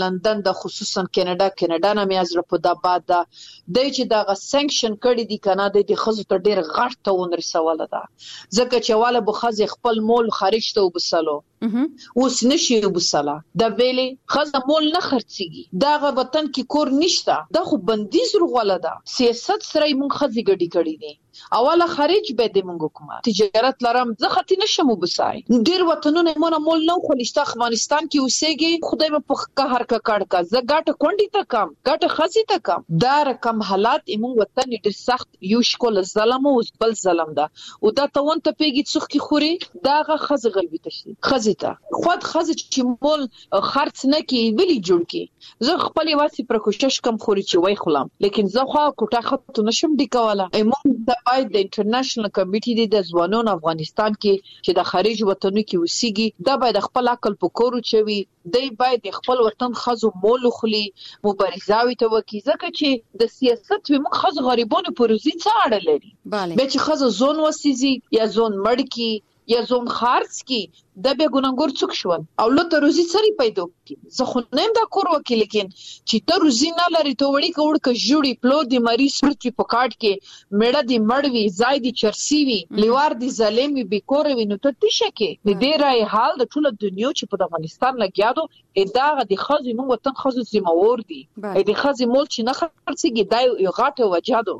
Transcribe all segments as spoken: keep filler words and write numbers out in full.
لندن د خصوصا کینیډا کینیډا نه مې ازره په د بعد د چې دغه سانکشن کړي دي کنه د خزو ته ډیر غټ ته ونرسوله ده ځکه چې والا به خزي خپل مول خارج ته وبسلو اوس نشي وبسلا د بیلې خزه مول نه خرڅيږي دغه وطن کې کور نشته د خو بندیز رغوله ده سیاست سره مونږ خزي ګډي کړي دي اوله خارج به د مونږ حکومت تجارت لرم زه ختی نشم وبسای ډیر وطنونه مونږ مول نه خلشته افغانستان کې اوسېږي خدای په قهر کا کړ کا زه ګټه کونډي ته کم ګټه خزي ته کم دا رقم حالات مونږ وطن ډیر سخت یو شکل ظلم او بل ظلم ده او دا تون ته پیږي څوک کی خوري داغه خزه غلبي تشي خزي خود خزه چې مول خرڅ نه کی ویلي جوړ کی زه خپل واسي پر کوشش کم خوري چې وای خلم لیکن زه خو کوټه خط نشم دی کوله ایمون د باید د انټرنیشنل کمیټې د ځوانانو افغانستان کې چې د خارج وطنو کې وسیږي دا باید خپل عقل په کورو چوي دی باید خپل وطن خزو مول خلی مبارزاوي ته وکي ځکه چې د سیاست و موږ خزو غریبانو پروزي څه اړه لري به چې خزو زون وسیزي یا زون مړ کی یا زون خارج کی د به ګونګور څوک شول او لته روزي سری پیدا کی زه خو نیم دا کور وکي لیکن چې ته روزي نه لري ته وړي کوړ ک جوړي پلو دی مری سپرچ په کاټ کې میړه دی مړوي زای دی چرسی وی لیوار دی ظالمي بیکور وی نو ته تشه کې د دې راي حال د ټول دنیا چې په افغانستان لګیادو اداغه د خزي مو وطن خزو زموور دي د خزي مول چې نه خرڅيږي دا یو غاټه وجادو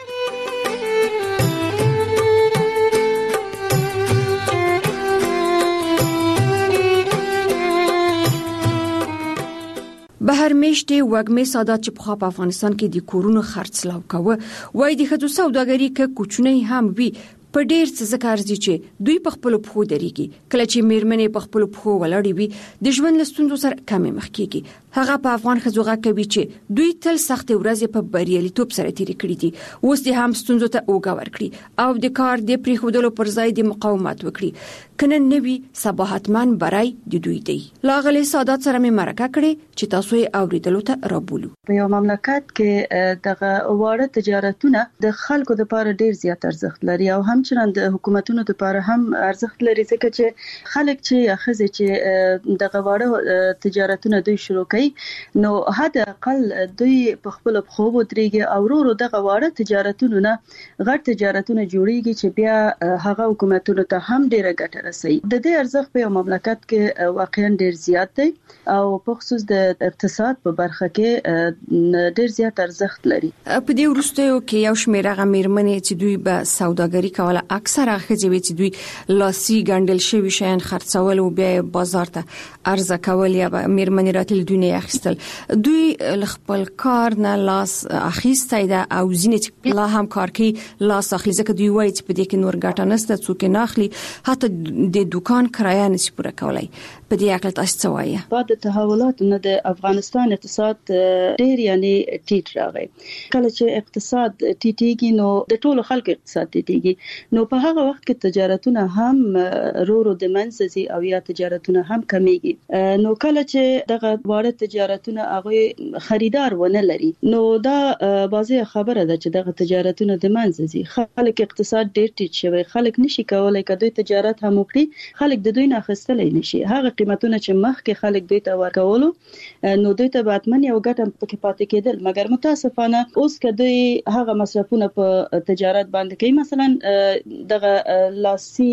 بهر میشتي وګمې سادات چې په خاپ افغانستان کې د کورونو خرڅلاو کوي وای د خدو سوداګری کې کوچنی هم وي په ډیر څه ذکر دي چې دوی په خپل پخو دريږي کله چې میرمنې په خپل پخو ولاړې وي د ژوند لستوندو سره کمې مخ کیږي هغه په افغان خزوغه کوي چې دوی تل سخت ورځې په بریالیتوب سره تیر کړی دي اوس د هم ستوندو ته اوګه ورکړي او د کار د پریخودلو پر ځای د مقاومت وکړي کنه نوی صباحتمن برای د دوی دی لاغلی سادات سره مې مرکه کړي چې تاسو یې اوریدلو ته رابولو په یو مملکت کې دغه واړه تجارتونه د خلکو لپاره ډیر زیات ارزښت لري او همچنان د حکومتونو لپاره هم ارزښت لري ځکه چې خلک چې اخزه چې دغه واړه تجارتونه دوی شروع کوي نو حد اقل دوی په خپل خو ودرېږي او ورو دغه واړه تجارتونه نه غټ تجارتونه جوړيږي چې بیا هغه حکومتونو ته هم ډیره ګټه رسوي د دې ارزښت په مملکت کې واقعا ډیر زیات دی او په خصوص د اقتصاد په برخه کې ډیر زیات ارزښت لري په دې ورستیو کې یو شمېر هغه میرمنې چې دوی به سوداګري کوله اکثر هغه چې دوی لاسي ګندل شوی شیان خرڅول او بیا بازار ته عرضه کول یا میرمنې راتل دنیا اخیستل دوی خپل کار نه لاس اخیسته ده او ځینې لا هم کار کوي لاس اخلي ځکه دوی وایي چې په دې کې نور ګټه نشته څوک نه اخلي حتی د دکان کرایه نشي پوره کولای په دې اړه تاسو څه وایي بعد تحولات نه د افغانستان اقتصاد ډیر یعنی ټیټ راغی کله چې اقتصاد ټیټیږي نو د ټولو خلکو اقتصاد ټیټیږي نو په هغه وخت کې تجارتونه هم رو رو د منځي او یا تجارتونه هم کمیږي نو کله چې دغه واړه تجارتونه هغه خریدار ونه لري نو دا بازي خبره ده چې دغه تجارتونه د منځي خلک اقتصاد ډیر ټیټ شوی خلک نشي کولای کدوې تجارت هم وکړي خلک د دوی نه خستلې نشي هغه قیمتونه چې مخکې خلک دوی ته ورکولو نو دوی ته باتمن یو ګټه پکې پاتې کېدل مګر متاسفانه اوس کدوې هغه مصرفونه په تجارت باندې کوي مثلا دغه لاسي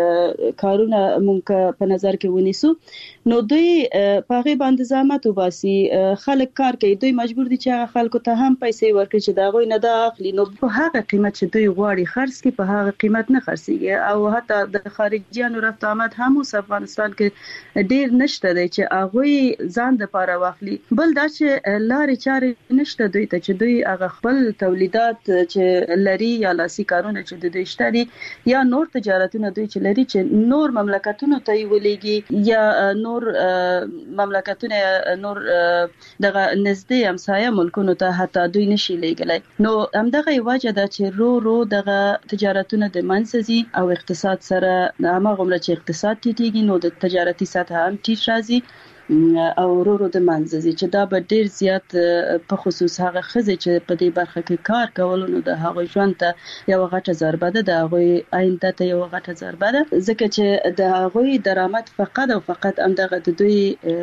کارونه مونږ په نظر کې ونیسو نو دوی په هغه باندې زحمت وباسي خلک کار کوي دوی مجبور دي چې هغه خلکو ته هم پیسې ورکړي چې دا غوي نه دا اخلي نو په هغه قیمت چې دوی غواړي خرڅ کی په هغه قیمت نه خرڅيږي او حتی د خارجيانو رفت آمد هم اوس افغانستان کې ډیر نشته دی چې هغه ځان د پاره واخلي بل دا چې لارې چارې نشته دوی ته چې دوی هغه خپل تولیدات چې لري یا لاسي کارونه چې دوی شته دي یا نور تجارتونه دوی چې لري چې نور مملکتونو ته ویلېږي یا نور مملکتونه نور دغه نږدې همسایه ملکونو ته حتی دوی نشي لېږلای نو همدغه وجه ده چې رو رو دغه تجارتونه د منځي او اقتصاد سره هغه عمره چې اقتصاد ټیټیږي نو د تجارتي سطح هم ټیټ راځي او ورورو د منځي چې دا به ډیر زیات په خصوص هغه خزه چې په دې برخه کې کار کول نو د هغه ژوند ته یو غټه ضربه ده، د هغه آینده ته یو غټه ضربه ده، ځکه چې د هغه درآمد فقط او فقط همدغه د دوی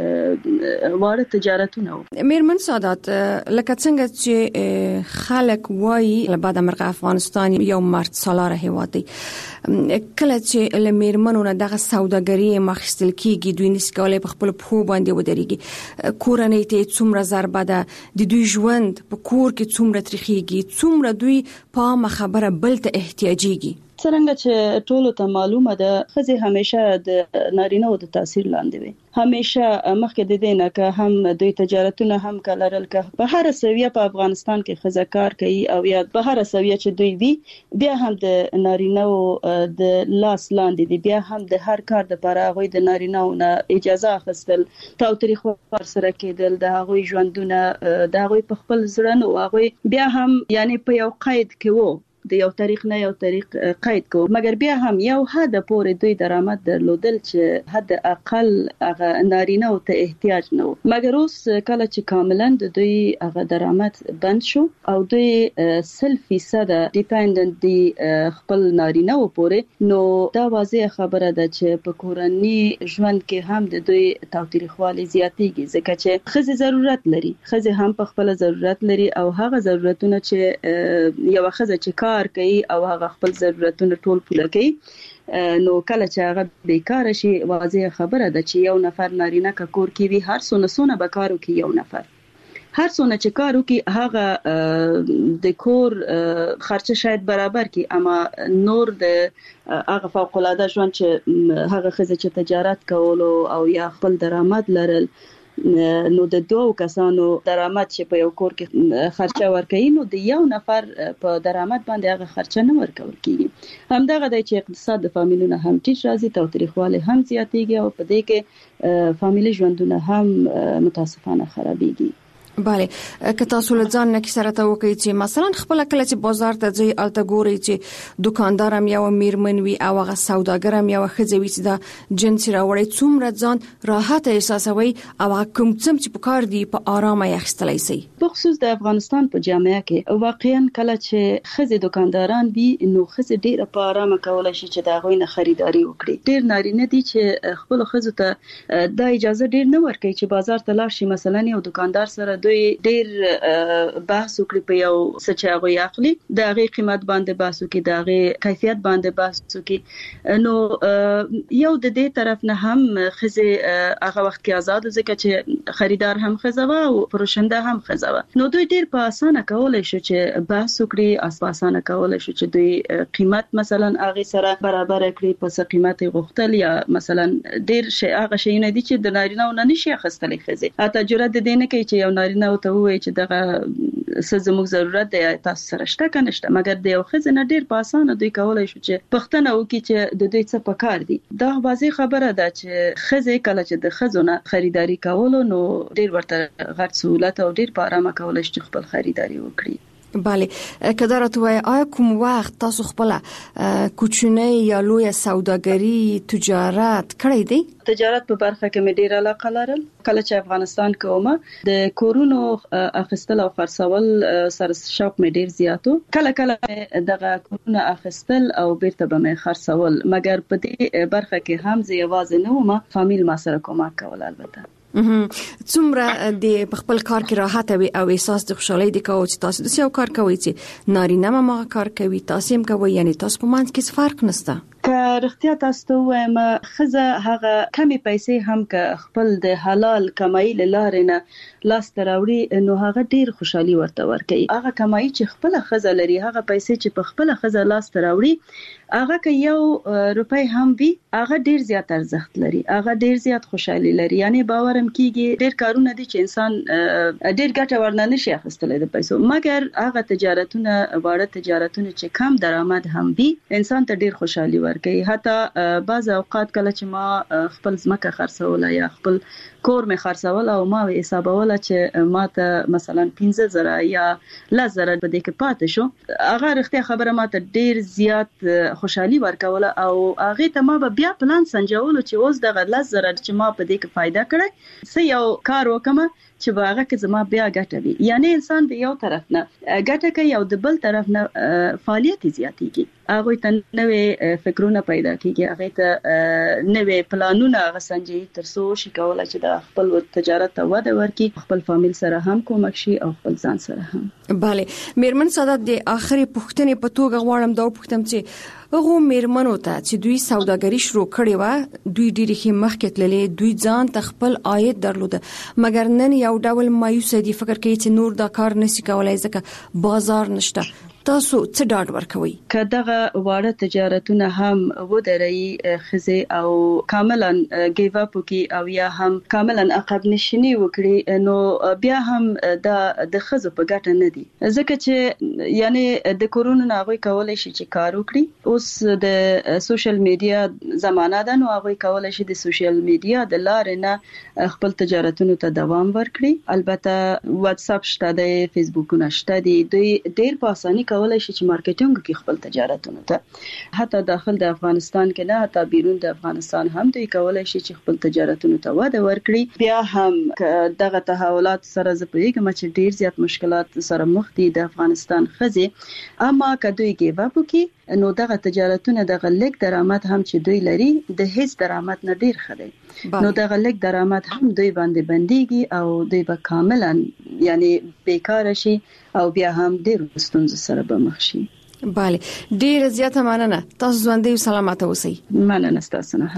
واړه تجارتونه. میرمن سادات، لکه څنګه چې خلک وایي بعد امرغه افغانستان یو مرد سالار هیواد دی، کله چې لمیرمنو نه دغه سوداګري مخستل کیږي دوی نسکولې په خپل پخو باندې ودرېږي، کورنۍ ته څومره ضربه ده، د دوی ژوند په کور کې څومره تریخيږي، څومره دوی په خبره بل ته احتیاجيږي. څنګه چې ټولو ته معلومه ده خزه همیشه د نارینه او د تاثیر لاندې وي، همیشه مخکې د دینه که هم دوی تجارتونه هم کلرل که په هر سویه په افغانستان کې خزه کار کوي او یا په هر سویه چې دوی وي بیا هم د نارینه او د لاس لاندې دي، بیا هم د هر کار د لپاره غوي د نارینه او اجازه اخیستل تاوتریخ ور سره کېدل، د هغوی ژوندونه د هغوی په خپل ځړن او هغوی بیا هم یعنی په یو قید کې وو د یو تاریخ نه یو تاریخ قید کو، مګر بیا هم یو حد پورې دوی درآمد درلودل چې حد اقل هغه نارینه او ته احتیاج نه، مګر اوس کله چې کاملا د دوی هغه درآمد بند شو او دوی سل فیصد ډیپندنت دي خپل نارینه او پورې، نو دا واضح خبره ده چې په کورنۍ ژوند کې هم د دوی تاوتریخوالي زیاتېږي، ځکه چې خزه ضرورت لري، خزه هم په خپل ضرورت لري او هغه ضرورتونه چې یو خزه چې کار کوي او هغه خپل ضرورتونه ټول پوره کوي، نو کله چې هغه بیکاره شي واضح خبره ده چې یو نفر نارینه کا کور کې وي هر څونه څونه به کارو کې یو نفر هر څونه چې کارو کې هغه د کور خرچه شاید برابر کی، اما نور د هغه فوق العاده ژوند چې هغه خزه چې تجارت کول او یا خپل درآمد لرل، نو د دوه کسانو درآمد چې په یو کور کې خرچه ورکړي نو د یو نفر په درآمد باندې هغه خرچه نه ورکول کیږي. همدغه د چې اقتصاد د فامیلونو هم ټیټ راځي، تاوتریخواله هم زیاتېږي او په دې کې فامیلی ژوندونه هم متاسفانه خرابېږي. bale که تاسو له ځان نه کی سره ته وکړئ چې مثلا خپل کله چې بازار ته ځي الته ګوري چې دکاندار هم یو میرمن وي او هغه سوداګر هم یو خځوي چې د جنس راوړي څومره ځان راحت احساسوي او کوم څم چې په کار دی په آرامه یختلای شي. په خصوص د افغانستان په جامعه کې واقعا کله چې خځې دکانداران وي نو خځې ډیره په آرامه کولای شي چې دا غوي نه خریداري وکړي. ډیر نارینه دي چې خپل خځو ته د اجازه ډیر نه ورکوي چې بازار ته لاړ شي، مثلا یو دکاندار سره دوی ډیر بحث وکړي په یو څه چې هغه اخلي د هغه قیمت باندې بحث وکړي، د هغه کیفیت باندې بحث وکړي، نو یو د دې طرف نه هم خزه هغه وخت کې آزاد ځکه چې خریدار هم خزه او فروشنده هم خزه، نو دوی ډیر په اسانه کولای شي چې بحث وکړي، اساسانه کولای شي چې دوی قیمت مثلا هغه سره برابر کړي په څه قیمت غوښتل، یا مثلا ډیر شي هغه شي نه دي چې د نارینه نه نشي اخیستلې خزه اته جرأت دې نه کوي چې یو نارینه ته وایي چې دغه څه زموږ ضرورت دی تاسو سره شته کنه شته، مګر د یو خزه نه ډیر په اسانه دوی کولای شي چې پښتنه وکړي چې د دوی څه پکار دي. دا واضح خبره ده چې خزه کله چې د خزونه خریداري کول نو ډیر ورته غټ سہولت او ډیر په آرامه کولای شي خپل خریداري وکړي. بله که درته وای آیا کوم وخت تاسو خپل کوچنی یا لوی سوداګري تجارت کړی دی؟ تجارت په برخه کې مې ډیر علاقه لرم. کله چې افغانستان کومه د کورونو اخیستل او خرڅول سره شوق مې ډیر زیاتو، کله کله دغه کورونه اخیستل او بیرته به مې خرڅول، مګر په دې برخه کې هم زه یوازې نه وم، فامیل ما سره کومک کول. البته څومره د خپل کار کې راحت وي او احساس د خوشحالۍ د کوي چې تاسو د یو کار کوي چې نارینه ما کار کوي تاسو هم کوي، یعنی تاسو په منځ کې فرق نشته. که رښتیا تاسو ته وایم خزه هغه کمی پیسې هم که خپل د حلال کمایي لاره نه لاس تراوړي نو هغه ډیر خوشحالي ورته ورکوي. هغه کمایي چې خپل خزه لري، هغه پیسې چې په خپل خزه لاس تراوړي، هغه که یو روپۍ هم وي هغه ډیر زیات ارزښت لري، هغه ډیر زیات خوشحالي لري. یعنی باورم کیږي ډیر کارونه دي چې انسان ډیر ګټه ورنه نشي اخیستلای د پیسو، مګر هغه تجارتونه واړه تجارتونه چې کم درآمد هم وي انسان ته ډیر خوشحالي ورکوي. حتی بعض اوقات کله چې ما خپل ځمکه خرڅوله یا خپل کور مې خرڅول او ما وی حسابول چې ما ته مثلا پنځه زره یا لس زره په دې کې پاتې شو. هغه رښتیا خبره ما ته ډیر زیات خوشحالي ورکوله او هغه ته ما به بیا پلان سنجول چې اوس دغه لس زره چې ما په دې کې فائدہ کړی سه یو کار وکم چې باغه کې زما بیا ګټه وي. یعنی انسان د یو طرف نه ګټه کوي او د بل طرف نه فعالیت زیاتېږي. هغه ته نوې فکرونه پیدا کیږي، هغه ته نوې پلانونه غسنجي تر څو شي کولای چې د خپل تجارت ته وده ورکړي، خپل فامیل سره هم کومک شي او خپل ځان سره هم. bale میرمن سعادت د اخري پوښتنې په توګه غواړم دا پوښتم چې هغه میرمنو ته چې دوی سوداګری شروع کړې و، دوی ډېری کې مخکې تللې، دوی ځان ته خپل عاید درلود، مګر نن یو ډول مایوس دي، فکر کوي چې نور دا کار نشي کولای ځکه بازار نشته. تاسو څه ډاډ ورکوي کداغه واړه تجارتونه هم ودرې خزه او کاملا گیو اپ کی او یا هم کاملا عقب نشینی وکړي، نو بیا هم د د خزه په ګټه نه دي، ځکه چې یعنی د کورونا ناغوي کولای شي چې کار وکړي. اوس د سوشل میډیا زمانہ ده، نو هغه کولای شي د سوشل میډیا د لارې نه خپل تجارتونو ته دوام ورکړي. البته واتس اپ شته، د فیسبوک نشته دي، دوی ډیر په اساني کولای شي چې مارکیټینګ کې خپل تجارتونه ته حتی داخل د افغانستان کې نه حتی بیرون د افغانستان هم دوی کولای شي چې خپل تجارتونه ته وده ورکړي. بیا هم دغه تحولات سره زپېږم چې ډیر زیات مشکلات سره مخ دي د افغانستان خزي، اما کدوې کې وابو نو دغه تجارتونه دغه لیک درآمد هم چې دوی لري د هیڅ درآمد نه ډیر خدي، نو دغه لیک درآمد هم دوی باندې بنديږي او دوی به کاملا یعنی بیکار شي او بیا هم ډیر ستونزې سره به مخ شي. bale ډیر زیاته مننه، تاسو ژوندۍ او سلامت اوسئ. مننه تاسو نه.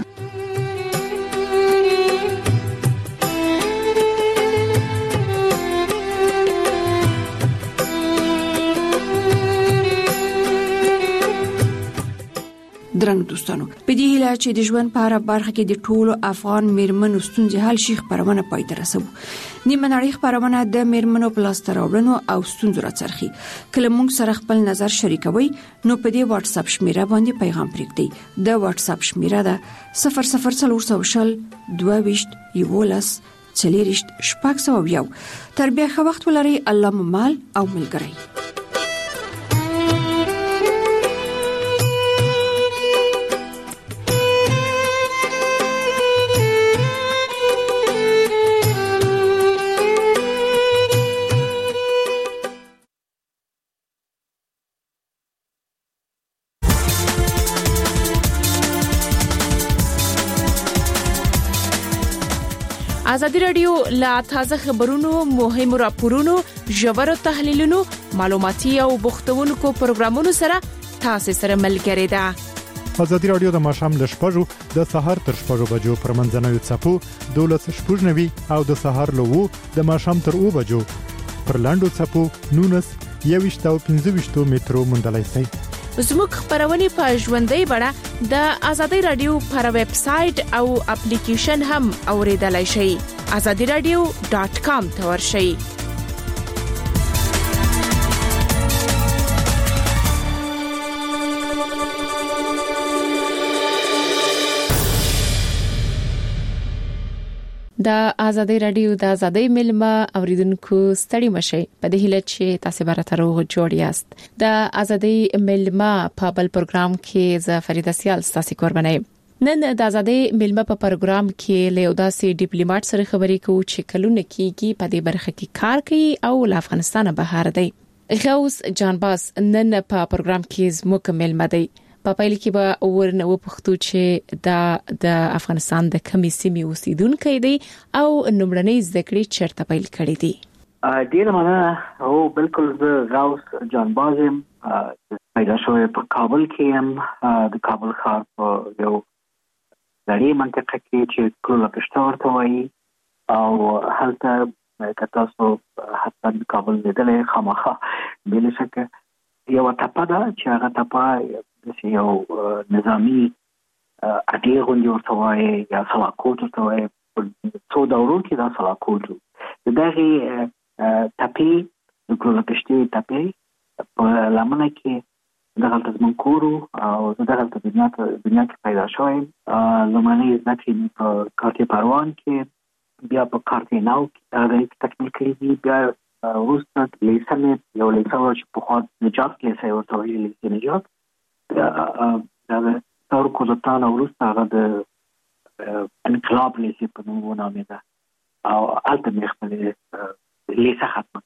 درنو دوستانو، په دې هیله چې د ژوند په اړه برخه کې د ټولو افغان میرمنو ستونزې حل شي خبرونه پای ته رسوو. نیمه نړۍ خبرونه د میرمنو په لاس راوړنو او ستونزو راڅرخي. کله موږ سره خپل نظر شریکوي نو په دې واتس اپ شمیره باندې پیغام پرېږدئ. د واتس اپ شمیره ده صفر صفر څلور شل دوه ویشت یولس څلېرشت شپږ سوه یو. تر بیا ښه وخت ولرئ. الله مو مال او ملګری. ازادي رادیو لا تازه خبرونو، مهم راپورونو، ژورو تحلیلونو، معلوماتي او بوختونکو پروګرامونو سره تاسو سره ملګری ده. ازادي رادیو د ماشام ل شپږو د سحر تر شپږو بجو پر منځنوي څپو دولس شپږنوي او د سحر له وو د ماشام تر او بجو پر لاندو څپو نونس یويشت او پنځه ویشت مترو مندلای سي. زموږ خبرونه په ژوندۍ بڼه د ازادي رادیو پر ویب سټ او اپلیکیشن هم اوریدلای شئ. azadi radio dot com ته ورشئ. د ازادي رادیو د ازادي ملما اوریدونکو ستړي مشي په دې هیله چې تاسو به راته روغ جوړ یاست. د ازادي ملما په بل پروګرام کې ز فریده سیال ستاسو قرباني. نن د ازادي ملما په پروګرام کې له داسې ډیپلوماټ سره خبرې کوو چې کلونه کېږي په دې برخه کې کار کوي او له افغانستان بهر دی. غوث جانباز نن په پروګرام کې زموږ ملما دی. په پیل کې به ورنه وپوښتو چې دا د افغانستان د کمی سیمې اوسیدونکو دی او نومړنۍ ذکرې چیرته پیل کړې دي. ډیره مننه. او بالکل زه غوث جانباز یم، پیدا شوی په کابل کې یم، د کابل ښار په یو لړۍ منطقه کې چې کلوله پشته ورته وایي، او هلته که تاسو حتی د کابل لیدلی خامخا بې له شکه یوه تپه ده چې هغه تپه داسې یو نظامي اډې غوندې ورته وایي یا سلاکوټ ورته وایي. په څو دورو کې دا سلاکوټ و. د دغې تپې د کلوله پشتې تپې په لمنه کې دغلته زموږ کور و او زه دغلته دنیا کې پیدا شوی یم. لومړنۍ زده کړې مې په کارتې پروان کې بیا په کارتیناو کې هغه تکمیل کړی دي. بیا وروسته لیسه مې یو لیسه وه چې پخوا نجات لیسه یې ورته ویل لیسه نجات. هغه څلور کاله وروسته هغه د انقلاب لیسه په نوم ونامېده او هلته مې خپلې لیسه ختمه.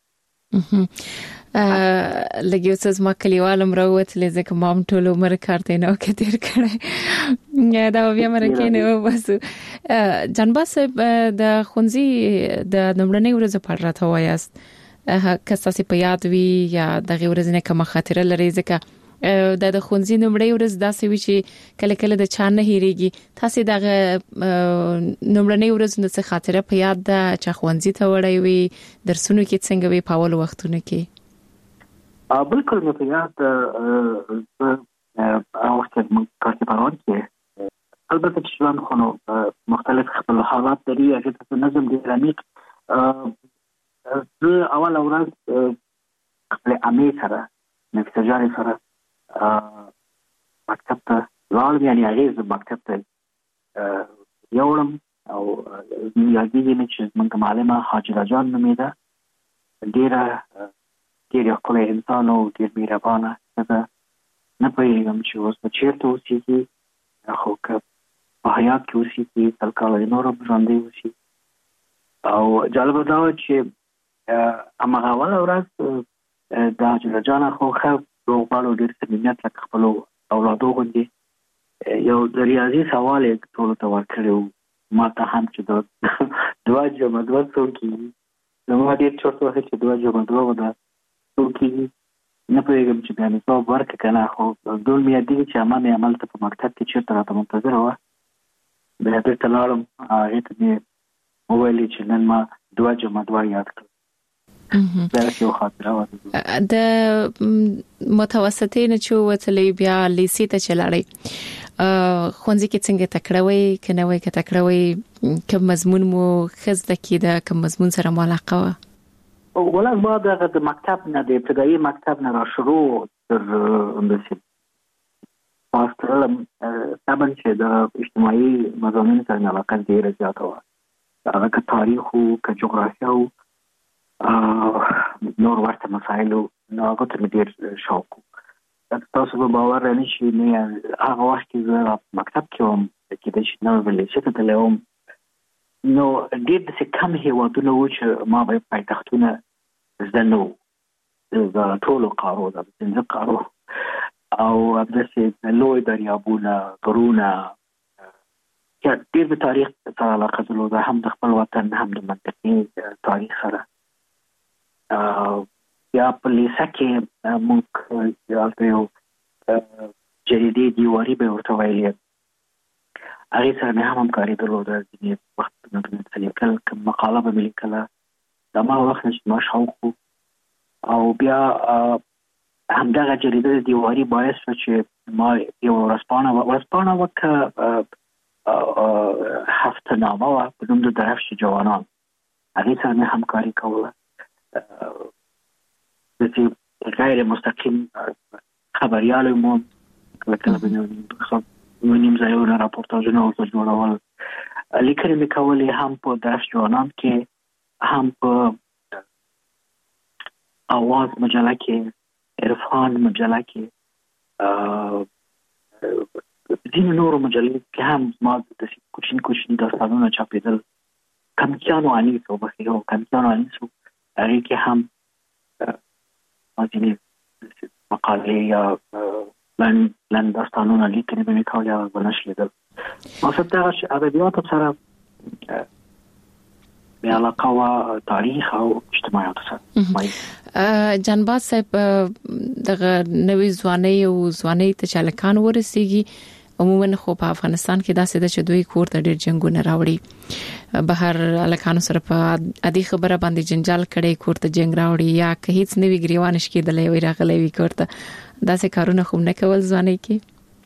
لګي اوس زما کلیوالم راووتلې ځکه ما هم ټول عمر کارتیناو کې تیر کړی دا بیا مرکه نه و. بس جانباز صاحب د خونځي د نمړنۍ ورځ په اړه راته وایاست که تاسو په یاد وي یا د ورځې نه کومه خاطره لري ځکه د د خونځي نمړنۍ ورځ داسې وي چې کله کله د چا نه هېریږي. تاسو د نمړنۍ ورځ نه څه خاطره په یاد ده چې خونځي ته وړي وي درسونو کې څنګه وي په اول وختونو کې؟ بالکل مې په یاد ده. هغه وخت موږ کارتپاران کې البته چې ژوند خو نو مختلف خپل حالات لري هغه ته نظم دی عمیق. زه اول ورځ خپل امې سره نفس جاري سره مکتب ته لاړم، یعنې هغې زه مکتب ته یوړم او یادېږي مې چې زموږ معلمه حاجره جان نومېده. ډېره ډېر یو ښکلی انسان او ډېر مهربانه ښځه. نه پوهېږم چې اوس به چېرته اوسېږي، خو که په حیات کې اوسېږي سل کاله نور هم ژوندی اوسي. او جالبه دا وه چې هماغه اوله ورځ د حاجره جانه خو ښه روغبړ او ډېر صمیمیت لکه خپلو اولادو غوندې یو د ریاضي سوال یې ټولو ته ورکړی و. ما ته هم چې دا دوه جمع دوه څو کېږي. زما ډېر چورت وهل چې دوه جمع دوه به دا څو کېږي. نه پوهېږم چې بیا مې ځواب ورکړه که نه، خو ډول مې یادېږي چې عمه مې هملته په مکتب کې چېرته راته منتظره وه. بیا بېرته لاړم، هغې ته مې وویلې چې نن ما دوه جمع دوه یاد کړل. د متوسطې نه چې وتلې بیا لیسې ته چې لاړې ښوونځي کې څنګه تکړه وې که نه وې که تکړه وې کوم مضمون مو ښه زده کېده کوم مضمون سره مو علاقه وه؟ ولا ما دغه د مکتب نه د ابتدایي مکتب نه را شروع تر همداسې پاس کړلم. طبعا چې د اجتماعي مضامینو سره مې علاقه ډېره زیاته وه، هغه که تاریخ و که جغرافیه و نور ورته مسایلو نو هغه ته مې ډېر شوق و. تاسو به باور رانه شي نه هغه وخت کې زه مکتب کې وم کېدای شي نه به لیسې ته تللی وم، نو ډېر داسې کم هېوادونه وو چې ما به پایتختونه زده نه وو د ټولو قارو د پنځه قارو او همداسې لوی دریابونه غرونه. ډېر د تاریخ سره علاقه درلوده، هم د خپل وطن هم د منطقې تاریخ سره. یا په لیسه کې موږ هلته یو جریدې دیواري به ورته ویلې، هغې سره مې هم همکاري درلوده. ځینې وختونه به مې څه لیکل، کوم مقاله به مې لیکله. د هماغه وخت نه چې ما شوق و او بیا همدغه جریده د دیواري باعث شوه چې ما یو ورځپاڼه ورځپاڼه وه که هفتهنامه وه په نوم د درفش جوانان، هغې سره مې همکاري کوله. داسې غیر مستقیم خبریال یم، کله کله به مې نیم ځایونه راپورتاژونه ورته جوړول. لیکنې مې کولې هم په درفش جوانان کې، هم په آواز مجله کې، عرفان مجله کې، ځینې نورو مجلو کې هم زما داسې کوچني کوچني داستانونه چاپېدل. کمکیانو انیس او بخیرو کمکیانو انیس و هغې کې هم ما ځینې مقالې یا لنډ لنډ داستانونه لیکنې به مې کولې، هغه به نشرېدل. مقصد دغه چې ادبیاتو سره مې علاقه وه، تاریخ او اجتماعیاتو سره. جانباز صاحب دغه نوې ځوانۍ او ځوانۍ ته چې هلکان ورسېږي عموما خو په افغانستان کې داسې ده چې دوی کور ته ډېر جنګونه راوړي، بهر هلکانو سره په عادي خبره باندې جنجال کړي کور ته جنګ راوړي، یا که هیڅ نوي ګریوان شکېدلی وي راغلی وي کور ته، داسې کارونه خو نه کول ځوانۍ کې؟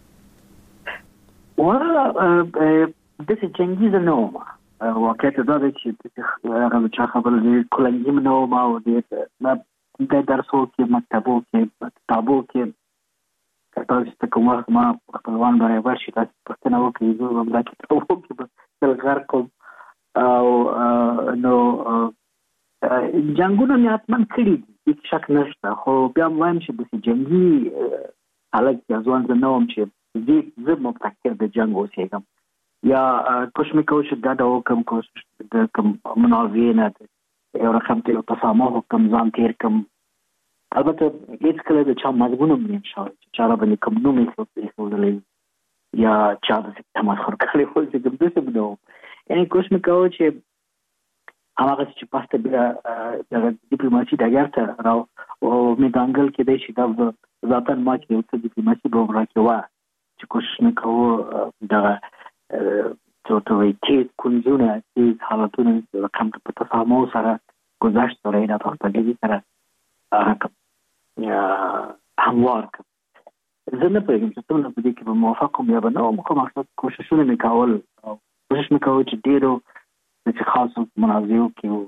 داسې جنګیزه نه وم. واقعیت دا دی چې هغه چا خبره دی کلنګي م نه وم او د درسو کې مکتبو کې کتابو کې که تاسو ته کوم وخت ما خپلوان برابر شي تاسو پوښتنه وکړئ زه به دا کتابو کې به تل غرق کړم او نو جنگونه مې اتمن کړی دي شک نشته، خو بیا وایم چې د جنگي حالت د ځوان نه وم چې زه زه مبتکر د جنگ اوسېږم یا کوشش مې کوم چې دا د حکم کوشش د کوم مناظرې نه یو رقم ته تسامح کوم ځان تیر کوم. البته هیڅ کله د چا مضمون نه انشاء چې چا باندې کوم نوم یې څه یا چا د تمسخر کړي خو چې د دې څه بدو یعنی کوشش مې کوم چې هغه چې پاسته بیا د ډیپلوماسي د ګټه راو او مې دانګل کې د شي د ذاتن ما کې د ډیپلوماسي په وړاندې کې وا چې کوشش مې کوم دا څه ته وایي چې کنجونه چې حالتونه رقم په تسامح سره گذشت سره نه تاسو دې سره هغه هموار کړ. زه نه پوهیږم چې څنګه په دې کې به موافق کوم یا به نه، کوم مقصد کوششونه مې کول او کوشش مې کوم چې ډیرو چې خاص مناظرو کې او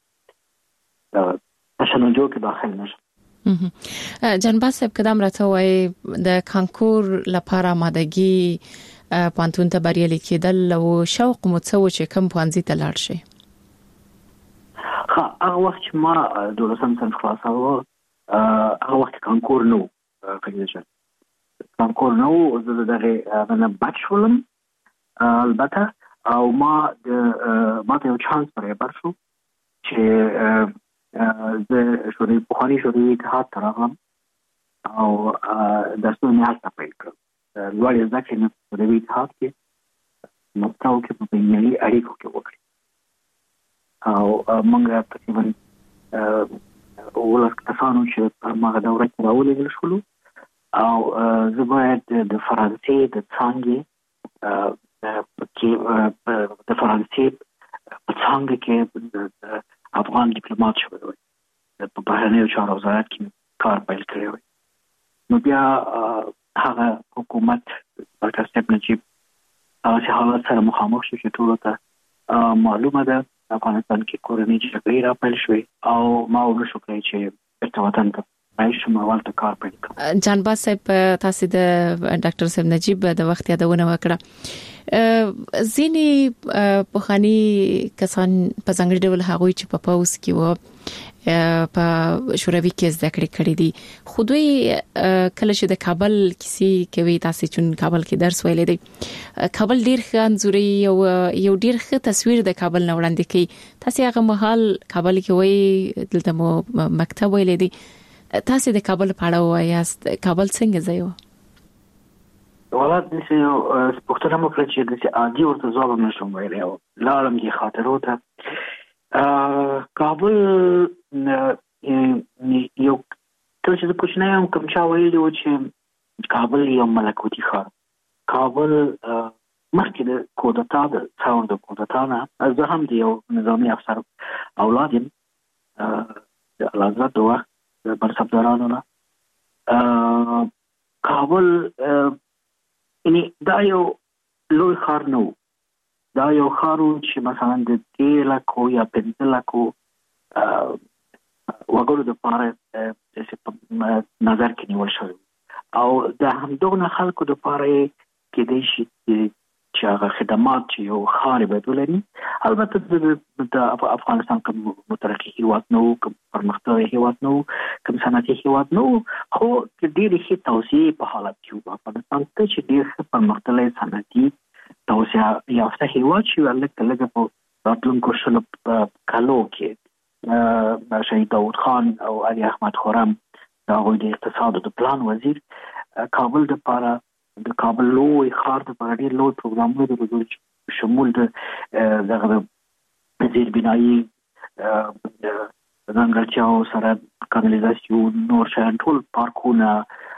تشنجو کې داخل نشم. جنباز صاحب قدم راته وای د کانکور لپاره مادګي پانتون ته بریالي کېدل او شوق مو څه و چې کم پوانځي ته لاړ شي؟ ها هغه وخت چې ما دولسم صنف خلاصاوه هغه وخت کانکور نو کېږي کانکور نو زه دغه نه بچولم البته او ما د ما ته یو چانس برابر شو چې زه شوري بخاري شوري اتحاد ته راغلم او درسونه مې هلته پیل کړل. لوړې زده کړې مې په دې اتحاد کې مستاو کې په بینالمللي اړیکو کې وکړې او موږ تقریبا ولس کسانو چې په هغه دوره کې راولېږل شولو او زه باید د فرانسې د څانګې کې د فرانسې په څانګه کې افغان ډیپلوماټ شوی وای په بهرنیو چارو وزارت کې کار پیل کړی وای. نو بیا هغه حکومت ډاکټر صاحب نجیب هغه حالات سره مخامخ شو چې ټول ته معلومه ده افغانستان کې کورنۍ جګړې را پیل شوې او ما ونشو کړی چې بیرته وطن ته راشم اول ته کار پیل کړم. جنباز صاحب تاسو د ډاکټر صاحب نجیب د وخت یادونه وکړه. ځینې پخوانی کسان په ځانګړي ډول هغوی چې په پاوس کې و په شوروي کې زده کړې کړې دي خو دوی کله چې د کابل کیسې کوي تاسو چې کابل کې درس ویلې دي کابل ډیر ښه انځوري او یو ډیر ښه تصویر د کابل نه وړاندې کوي. تاسو هغه مهال کابل کې وای دلته مو مکتب ویلې دي تاسو د کابل په اړه وایاست کابل څنګه ځای و؟ ولات دې یو پښتنه مو کړی چې د عادي ورته ځواب نشم ویلی او لاړم دې خاطرو ته. کابل یو کله چې د کوچنی هم کوم چا ویلي و چې کابل یو ملکوتي ښار. کابل مخکې د کودتا د څاور د کودتا نه زه هم د یو نظامي افسر اولاد یم د اعلیحضرت د وخت د منصبدارانو نه. کابل یعنی دا یو لوی ښار نه و، دا یو ښار و چې مثلا د درې لکو یا پنځه لکو وګړو دپاره نظر کې نیول شوی او د همدغه خلکو دپاره کېدای شي چې هغه خدمات چې یو ښار باید ولري. البته د افغانستان کوم مترقي هېواد نه و، کوم پرمختللی هېواد نه و، کوم صنعتي هېواد نه و، خو ډېرې ښې توسعې په حالت کې و. افغانستان ته چې ډېر ښه پرمختللی صنعتي توسعه یافته هېواد شي لږه لږه په راتلونکو شلو کلو کې شهید داود خان او علي احمد خرم د هغوی د اقتصاد او د پلان وزیر کابل دپاره د کابل لوی ښار دپاره ډېر لوی پروګرامونه درلودل شمول د دغه زیربنایي ځانګړتیاو سره کانالیزاسیون نور شیان ټول پارکونه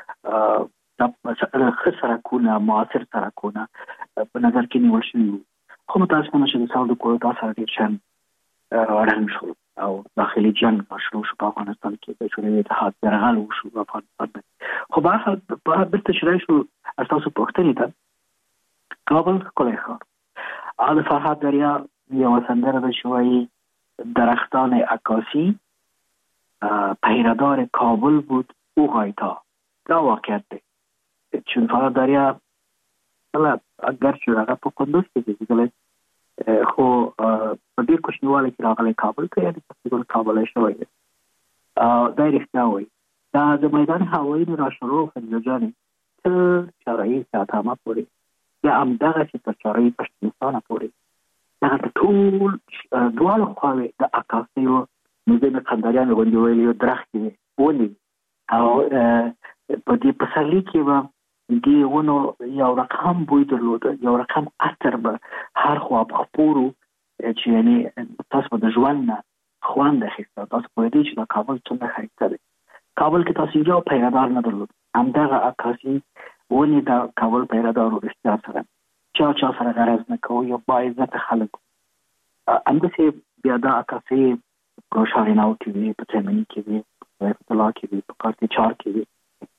ښه سړکونه معاصر سړکونه په نظر کې نیول شوي وو. خو متاسفانه چې د څاور د کودتا سره ډېر شیان ړنګ شول او داخلي جنګ شروع شو په افغانستان کې د شوروي اتحاد یرغل وشو په افغانستان کې. خو به هر حال بېرته چې راشو ستاسو پوښتنې ته کابل ښکلی ښار. د فرهاد دریا یوه سندره ده چې وایي درختان عکاسی پیره‌دار کابل بود او غایتا. دا واقعیت دی چون فرهاد دریا حالا اگر چې هغه په کندوز کې زیږېدلی خو په دې کوچنیواله کې راغلی کابل کې د تفصیل کابل شوی دی دا رښتیا وایي دا د میدان هوایی نه را شروع فرض جانې تر چارایي ساتامه پورې یا همدغه چې تر چارایي پښتونستانه پورې دغه د ټول دواړو خواوې د عکاسیو موزیم قنداریانو غوندې ویلي یو درختې ونې او په دې پسرلي کې به دې ونو یو رقم بوی درلوده یو رقم عطر به هر خوا په خپورو چې یعنې تاسو به د ژوند نه خوند اخیسته تاسو پوهېدئ چې دا کابل څومره ښایسته دی کابل کې تاسو یو پیرهدار نه درلود همدغه عکاسي ونې د کابل پیرهدارو رښتیا سره چا چا سره غرض نه کوو یو باعزته خلک همداسې بیا دا عکاسي په شاهیناو کې وي په تیمني کې وي په رحمت الله کې وي په کارتي چار کې وي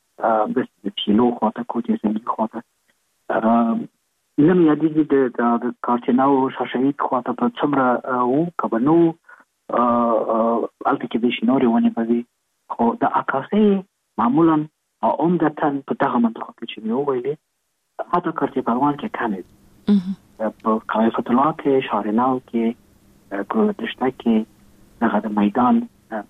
د چیلو خواته کوټې زنګي خواته نه مې یادېږي د کارتیناو شاشهید خواته په څومره وو که به نه وو هلته کې د شنورې ونې به وي خو د عکاسۍ معمولا عمدتا په دغه منطقو کې چې مې وویلې حتی کارتي پروان کې کمې په قایفة الله کې شارناو کې ګلدشته کې دغه د میدان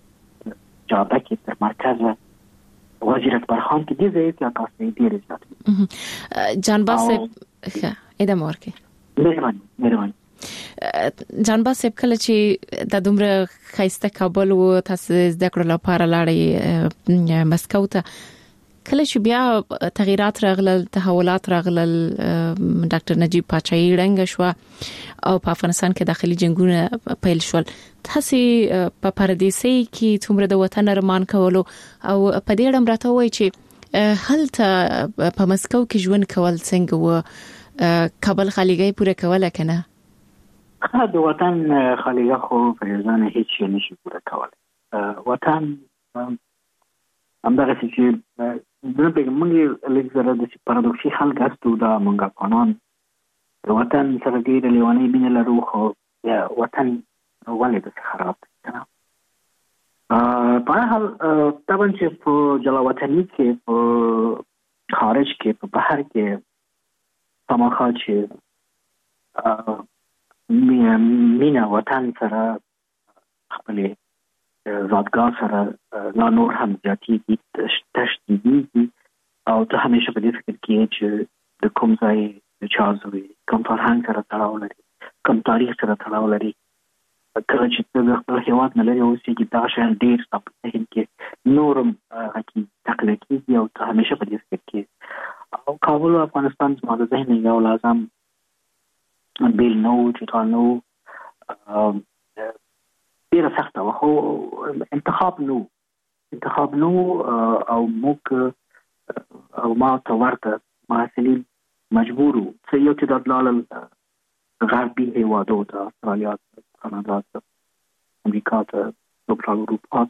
جاده کې تر مرکزه وزیر اکبر خان کې دې ځای کې عکاسۍ ډېرې زیاتې جانباز صاحب ادامه ورکړئ مهرباني مهرباني جانباز صاحب کله چې د دومره ښایسته کابل و تاسو زده کړو لپاره لاړې مسکو ته کله چې بیا تغیرات راغلل تحولات راغلل ډاکټر نجیب پاچاهي ړنګه شو او په افغانستان کې داخلي جنگونه پیل شول تاسو په پردیسي کې څومره د وطن ارمان کولو او په دې اړه راته وایي چې هلته په مسکو کې ژوند کول څنګه و کابل خالیګي پوره کوله کنه خا د وطن خالیګه خو فریضانه هیڅ شي نشي پوره کولای وطن همدغه چې د موږ لږ زره د پارادوکسي خلک هستو دا موږ افغانان د وطن سره ډېره لیونۍ مینه لرو خو وطن ولې داسې خراب دی که نه په هر حال طبعا چې په جلا وطني کې په خارج کې په بهر کې خامخا چې مینه وطن سره خپلې ذاتګاه سره لا نور هم زیاتېږي تشدیدېږي او ته همیشه په دې فکر کې چې د کوم ځای د چا زوی کوم فرهنګ سره تړاو لري کوم تاریخ سره تړاو لري کله چې ته د خپل هېواد نه لرې اوسېږي دغه شیان ډېر ستا په ذهن کې نور هم هغه کې تقلیه کېږي او ته همیشه په دې فکر کې او کابل او افغانستان زما د ذهن یو لازم بیل نه و چې تا نه و ډېره سخته وه خو انتخاب نه انتخاب نه او موږ او ما ته ورته محصلین مجبور وو څه یو تعداد لاړل غربي هېوادو ته استرالیا ته کاناډا ته امریکا ته سوپرال اروپا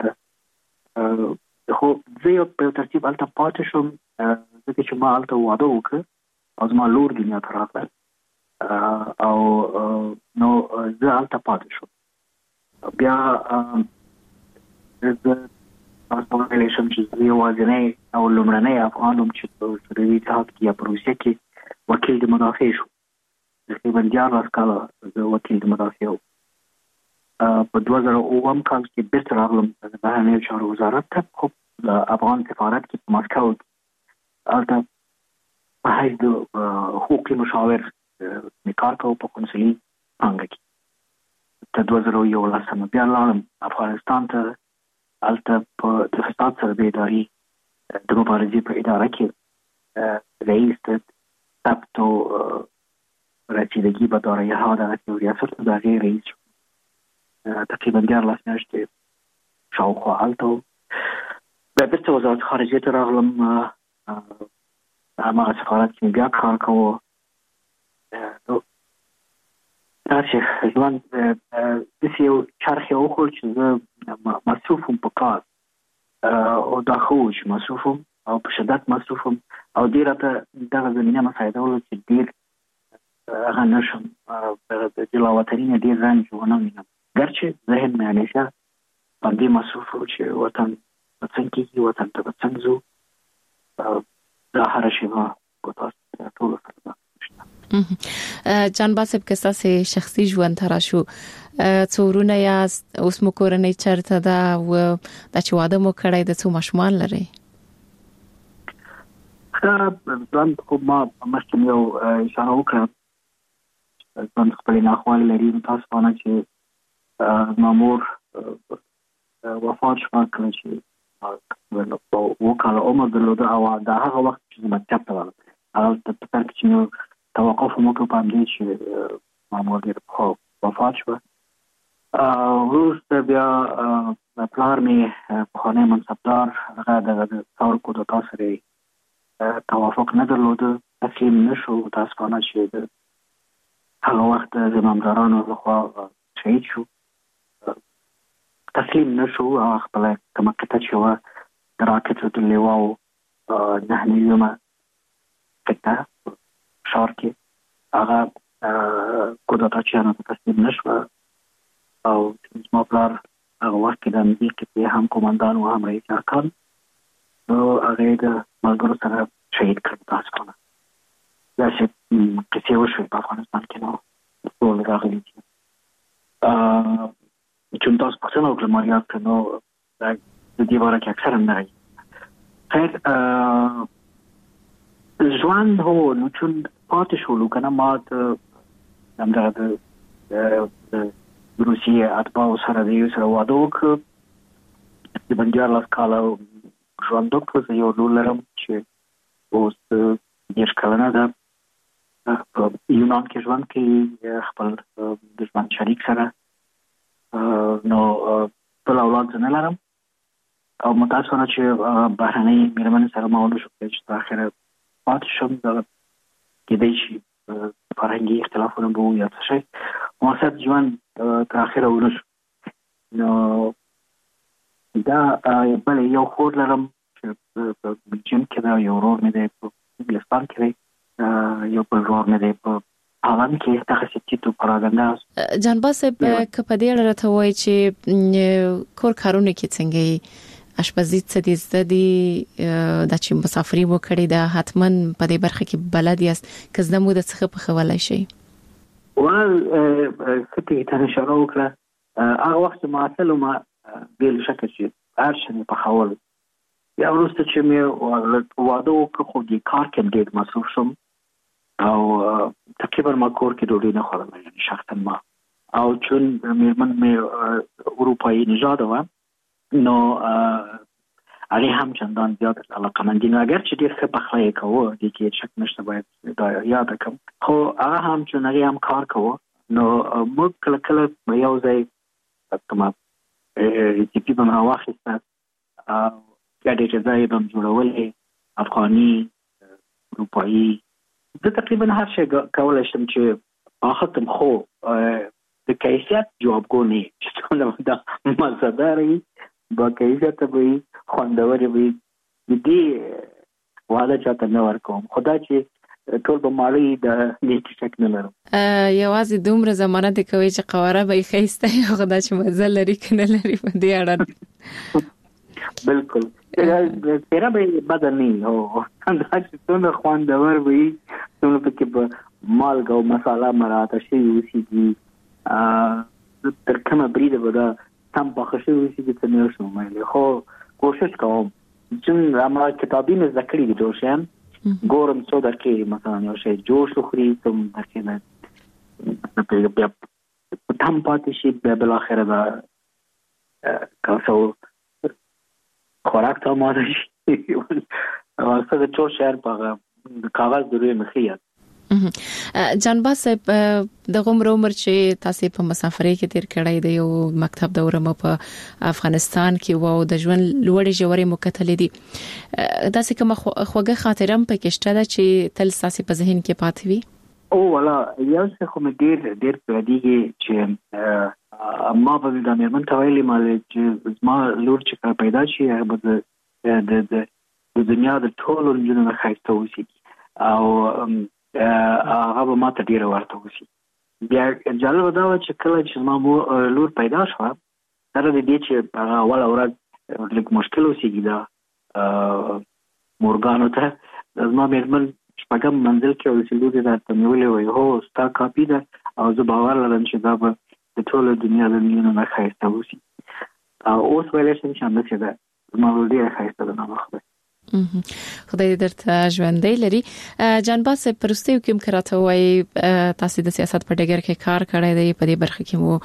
ته خو زه یو په ترتیب هلته پاتې شوم ځکه چې ما هلته واده وکړ او زما لور دنیا ته راغله او نو زه هلته پاتې شوم بیا زه تاسو ویلی شم چې زه یوازینی او لومړنی افغان وم چې په سوریوي اتحاد کې یا په روسیه کې وکیل د مدافع شو تقریبا دیارلس کاله زه وکیل د مدافع وم په دوه زره اووم کال کې بېرته راغلم د بهرنیو چارو وزارت ته خو د افغان سفارت کې په مسکو کې هلته په حیث د حقوقي مشاور مې کار کوو په قونسلي پانګه کې ته دوه زره یولسمه بیا لاړم افغانستان ته هلته په د فساد سره د ادارې د مبارزې په اداره کې رئیس د ثبت و رسیدگی به دارایی ها در ریاست د هغې رئیس شو تقریبا دیارلس میاشتې شاوخوا هلته و بیا بېرته وزارت خارجیې ته راغلم هماغه سفارت کې مې بیا کار کوو دا چې ژوند داسې یو چرخ یې وخوړ چې زه مصروف وم په کار او دا ښه و چې مصروف وم او په شدت مصروف وم او ډېر راته دغه زمینه مساعدوله چې ډېر هغه نه شم د جلا وطني نه ډېر رنج ونه وینم ګرچې ذهن مې همیشه په دې مصروف و چې وطن به څنګه کېږي وطن ته به څنګه ځو دا هره شېبه په تاسو ټولو سره ده جان باسب که تاسو شخصي ژوند تر شو څورونه یا اوس مو کورنۍ چرته دا و د چې واده مو کړی د څو ماشومان لري؟ ځان خو ما مخکې یو اشاره وکړه ځان خپل نه خپل لري تاسو نه چې مامور وفات شو کله چې وکاله عمر درلوده او دا هغه وخت چې مکتب ته لاړم هغه د ترک چې توقف مو کو پام دی چې مامور دې خو وفات شو وروسته بیا پلار مې خانه منصبدار هغه د ثور کو د تاسو توافق نه درلوده تسلیم نشو تاسفانه چې د هغه وخت زمامدارانو لخوا شهید شو تسلیم نشو او خپل کومه کته چې و دراکته د لیواو نه نیمه کته شار کې هغه کودتا چې نه تسلیم نشو او زما پلار هغه وخت کې د امنیت کې هم کمانډان او هم رئیس ارکان نو هغه د ملګرو سره شهید کړ تاسو کنه دا چې کیسه وشوه په افغانستان کې نو ټول راغلي دي ا چې تاسو په څنګه وکړم ماریا ته نو د دې واره کې اکثر نه راځي خیر ا ژوند هو نو چې پاتې شو لو کنه ما ته هم دا د روسیې اتباع سره دی سره واده وکړ د بنجار لاس کاله ژوند وکړ یو لولرم چې اوس د ښکلنه ده په یونان کې ژوند کې خپل د ژوند شریک سره نو ټول اولاد نه لرم او متاسفانه چې بهرنۍ میرمن سره ما ونه شو چې په اخر پاتې شم دا کېدای شي فرهنګي اختلافونه به وي یا څه شي موثق ژوند تر اخره ونه شو نو دا بل یو خور لرم چې په بلجیم کې دا یو ورور مې دی په انګلستان کې دی یو بل ورور مې دی په هالند کې تاسو چې تو پراګندا جان باسب کپدې لرته وای چې کور کارونه کې څنګه اشپزي څه دي زدي د چې مسافري مو کړی دا حتمن په دې برخه کې بلد یاست کزده مو د څخه په خولای شي ول ستې ته نشو وکړه هغه وخت ما اصل ما بیل شکه چې ارشن په خول یا ورسته چې مې واده وکړ خو د کار کې ډېر مصروف شوم او تقریبا ما کور کې ډوډۍ نه خورم یعنی شخصا ما او چون میرمن مې اروپایي نژاد و نو علی هم چندان زیات علاقمندی نه اگر چې ډېر ښه پخلی کوو د کې شک نشته باید دا یاد کړم خو هغه هم چې هغه هم کار کوو نو موږ کله کله یو ځای کومه ریسیپي به راواخیسته یا دې ځای به جوړولې افغاني اروپایي زه تقریبا هر شی کولای شم چې اخرتم خو د کیفیت جوابګونی چې څنګه دا مزداري با کیفیت به خوندور وي دې واده چاته نه ورکوم خدای چې ټول به مالي د دې شک نه لرم یوازې دومره زمانه د کوي چې قواره به خېسته خدای چې مزه لري کنه لري په دې اړه بالکل تیرا به بدني او دا چې څنګه خوندور وي څنګه پکې په مالګه او مساله مراته شي وسیږي تر کومه بریده به دا تم پخه شي وسیږي څه نه شو مې خو کوشش کوم چې ما کتابي مې ذکرې دي دوشم ګورم څو درکې مثلا یو شی جوش خوري تم درکې نه په بیا تم پاتې شي بل اخره دا کاسو خوراک ته ماده شي واسطه د ټول شهر په کاغذ دوی مخیات جان باسب د غومر عمر چې تاسو په مسافرۍ کې تیر کړی دی یو مکتب دوره مو په افغانستان کې وو د ژوند لوړې جوړې مکتلې دي تاسو کوم خوږه خاطرم پکې شته چې تل تاسو په ذهن کې پاتې وي او ولا یو څه خو مې ډیر ډیر پرديږي چې ما په دې د امرمن تویلې مال چې ما لور چې پیدا شي هغه د د د دنیا د ټولو جنونو خاصه وسی او هغه به ما ته ډیر ورته وسی بیا جالب دا و چې کله چې ما لور پیدا شو سره دې چې هغه اول اوراد لیک مشکل وسی دا مورګانو ته زما مېرمن شپږم منزل کې او چې لوګي راته نیولې وي هو ستا کاپی ده او زه باور لرم چې دا به د ټول دنیا د مليونو نه ښایسته وشي. اوس ویلی شم چې همداسې ده، زما ډېره ښایسته ده نامخ خدای دې درته ژوندۍ لري. جانباز صاحب په وروستیو کې هم که راته وایي تاسو د سیاست په ډګر کې کار کړی دی، په دې برخه کې مو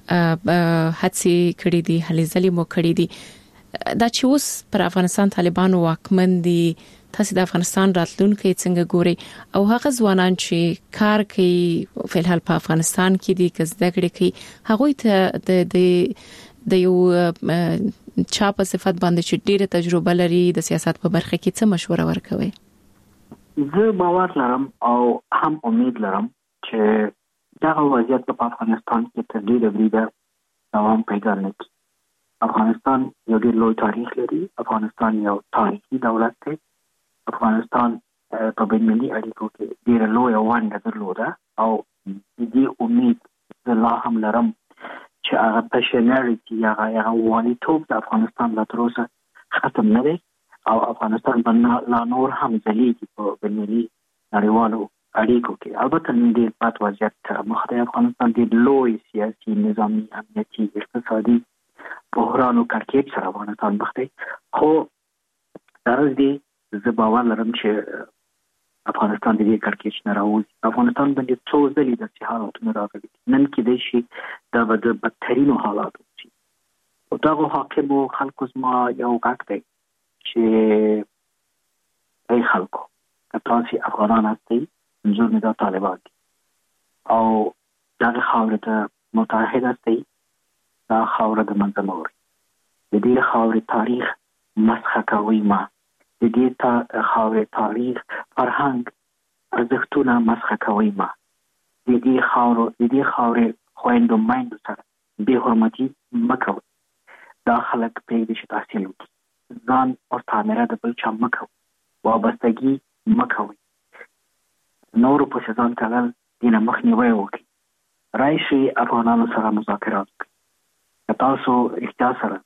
هڅې کړې دي، هلې ځلې مو کړې دي. دا چې اوس پر افغانستان طالبانو واکمن دي، تاسو د افغانستان راتلونکي څنګه ګوري او هغه ځوانان چې کار کوي په الحال په افغانستان کې دي که زده کړې کوي، هغوی ته د د یو چا په صفت باندې چې ډیره تجربه لري د سیاست په برخه کې څه مشوره ورکوي؟ زه باور لرم او هم امید لرم چې دا وضعیت په افغانستان کې تر ډیره بریده دوام پیدا نه کړي. افغانستان یو ډیر لوی تاریخ لري، افغانستان یو تاریخي دولت دی، افغانستان په بین‌المللي اړیکو کې ډیره لویه ونډه درلوده او د دې امید زه لا هم لرم چې هغه پېشنرټي یا هغه والیتوب د افغانستان لا تر اوسه ختم نه دی او افغانستان باندې لا نور هم ځلیږي په بین‌المللي نړیوالو اړیکو کې. البته نن ډیر بد وضعیت مخ دی، افغانستان ډیر لوی سیاسي، نظامي، امنیتي، اقتصادي بحران او کړکېچ سره افغانستان مخ دی. خو درز دی زه باور لرم چې افغانستان د دې کړکېچ نه راوځي. افغانستان باندې څو ځلې د حالاتونو راغلي، نن کېدای شي دا به د بدترینو حالاتو شي. او دغه حاکمو خلکو زما یو غږ دی چې ای خلکو که تاسو افغانان هستئ، منظور مې دا طالبان دي او دغه خاورې ته متحد هستئ، دا خاوره د منځه مه وړئ. د دې خاورې تاریخ مسخه کوئ ما، د دې تا خاورې تاریخ، فرهنګ، ارزښتونه مسخه کوئ ما. د دې خاورو د دې خاورې خویندو میندو سره بې حرمتي مه کوئ. دا خلک پرېږدي چې تحصیل وکړي، ځان او تعمیره د بل چا مه کوئ، وابستګي مه کوئ، نورو پسې ځان تړل دې نه مخنیوی وکړي. راشئ افغانانو سره مذاکرات وکړي. که تاسو رښتیا سره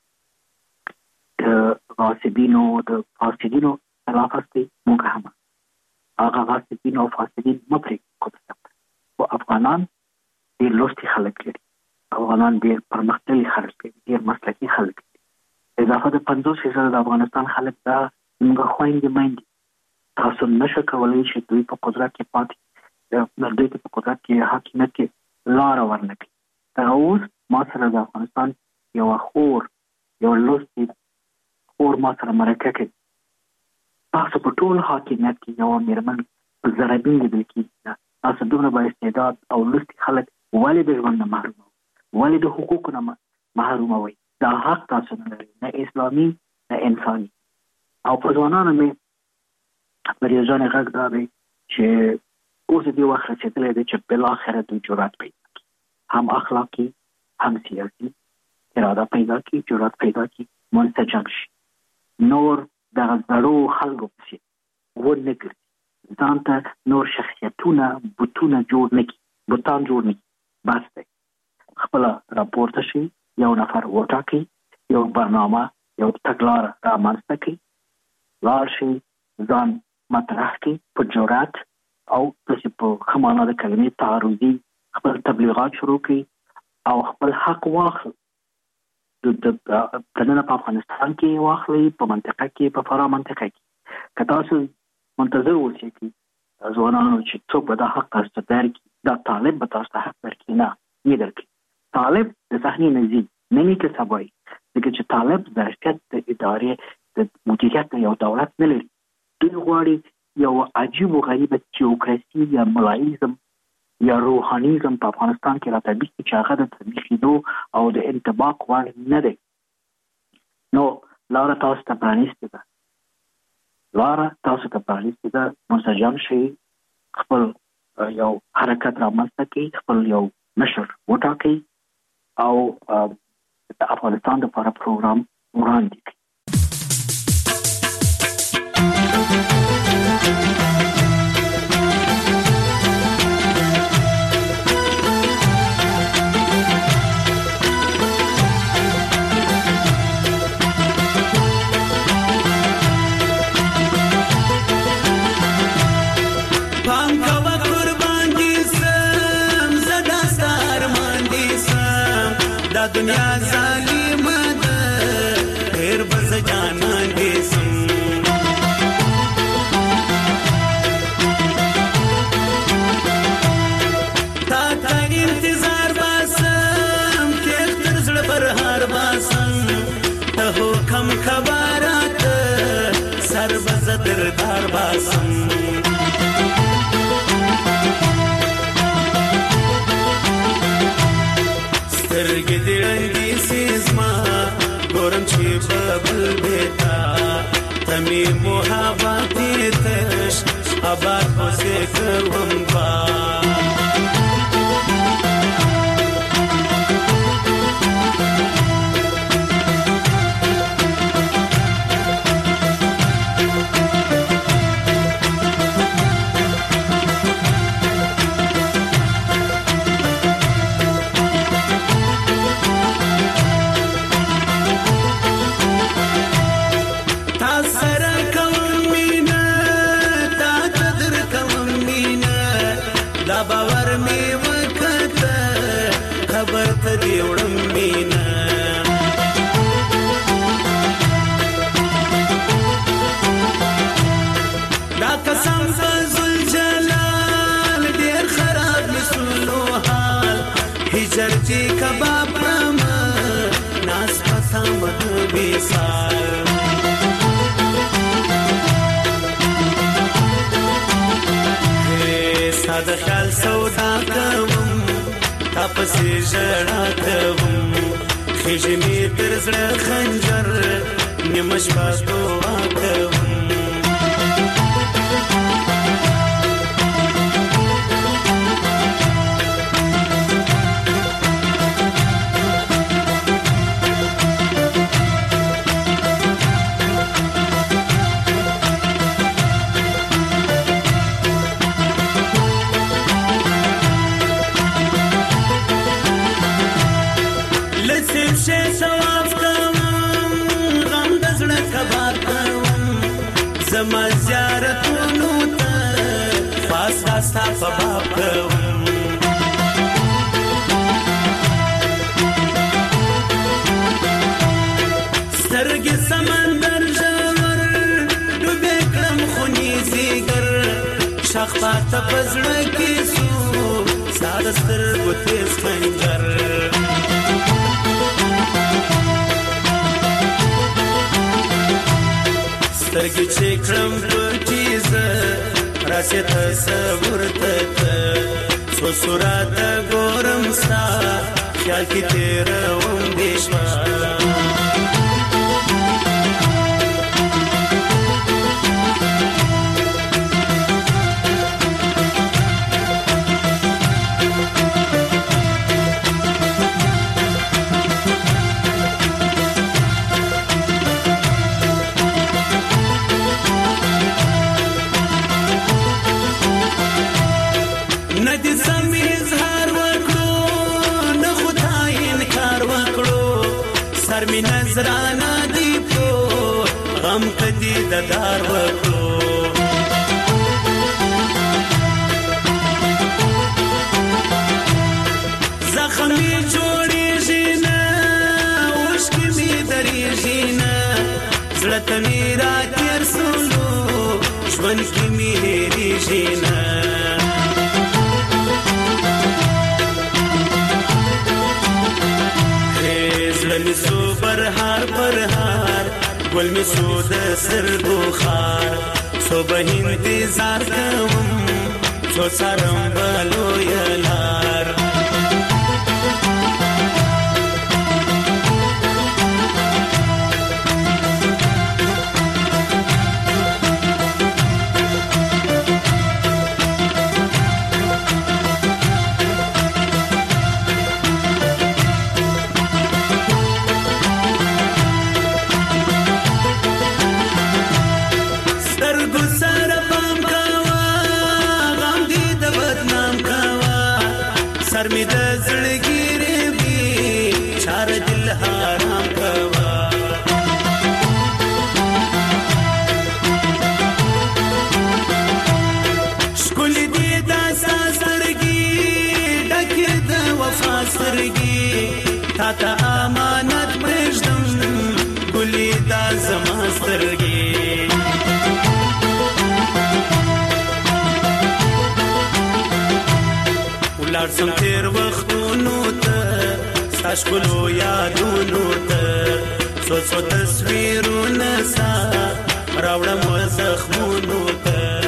د غاصبینو د فاسدینو خلاف هستئ، موږ هم هغه غاصبین او فاسدین مه پرېږدئ قدرت. خو افغانان ډېر لوستي خلک لري، افغانان ډېر پرمختللي خلک لري، ډېر مسلکي خلک لري. اضافه د پنځوس فیصده د افغانستان خلک دا زموږ خویندې میندې. تاسو نشه کولی چې دوی په قدرت کې پاتې دوی په قدرت کې حاکمیت کې لاره ورنه کړي. تر اوس ما سره د افغانستان یو خور یو لوستي خور ما سره مرکه کوي. تاسو په ټول حاکمیت کې یو میرمن په زرابین لیدل کېږي. تاسو دومره با استعداد او لوستي خلک ولې د ژوند نه محروم وي؟ ولې د حقوقو نه محروم وي؟ دا حق تاسو نه لرئ، نه اسلامي نه انساني. او په ځوانانو مې پر یو ځان غږ دا دی چې اوس دې وخت رسېدلی دی چې بالاخره دوی جرأت پیدا کړي، هم اخلاقي هم سیاسي اراده پیدا کړي، جرأت پیدا کړي، منسجم شي، نور دغه زړو خلکو پسې ونه ګرځي، ځان ته نور شخصیتونه بوتونه جوړ نه کړي، بوتان جوړ نه کړي. بس دی خپله راپورته شي، یو نفر وټاکي، یو برنامه یو تګلاره رامنځته کړي، لاړ شي، ځان مطرح کړي په جرأت او داسې په ښه معنا د کلمې تعرضي خپل تبلیغات شروع کړي او خپل حق واخلي. د دننه په افغانستان کې واخلي، په منطقه کې، په فرا منطقه کې. که تاسو منتظر اوسئ چې ځوانانو چې څوک به دا حق تاسو ته درکړي، دا طالب به تاسو ته حق درکړي، نه یې درکړي. طالب د صحنې نه ځي، نه یې کسب وایي، ځکه چې طالب ظرفیت د ادارې د مدیریت یو دولت نه لري. دوی غواړي یو عجیب و غریب تیوکراسي یا ملایزم یا روحانیزم په افغانستان کې راتبیق چې هغه د تبلیغېدو او د انطباق وړ نه دی. نو لاره تاسو ته پرانیستې ده، لاره تاسو ته پرانیستې ده. منسجم شئ، خپل یو حرکت رامنځته کړئ، خپل یو مشر وټاکئ او د افغانستان لپاره پروګرام وړاندې کړئ. دنیا ظالمه ده ډېر بز جانان دې سم تا تا انتظار باسم کې تر زړه پر هار باسم ته حکم خبرات سر بز دردار باسم سترګې دې رنګې سیزما ګورم چې ببل بیتا تمې محبت تش آباد پسې کوم با چرچی کباب راما ناس پسا مد بیسار ساده خیال سودا کوم تپسی جڑا کوم خیجی می تر زړه خنجر نیمش پاس دعا کوم زما زیارتونو ته خاص راستا په باب کوم سترګې سمندر ژور ډوبې کړم خوني زیګر شاخ پاته په زړه کې سو ستا د سترګو تیز خنجر سترګې چې کړم پټیزه راسې تصور ته څو صورته ګورم ستا خیال کې تېروم بې شماره می نظرانا دی پو غم کدی ددار وکړو زخمی جوړیږي نه اوښکې می درېږي نه زړه ته مې راتېر سولو ژوند کې مې هېرېږي نه می سو پر هار پر هار گل می سو د سترګو خار سو به انتظار کوم څو سرم بلو یلار سر می د زړګیرې وی چار دل حرام کوا شکل دې د ساسرګي ډکه د وفا سرګي تا تا سم تیر وختونو ته ستاش کلو یادونو ته سو سو تصویرونه سا راوړم زخمونو ته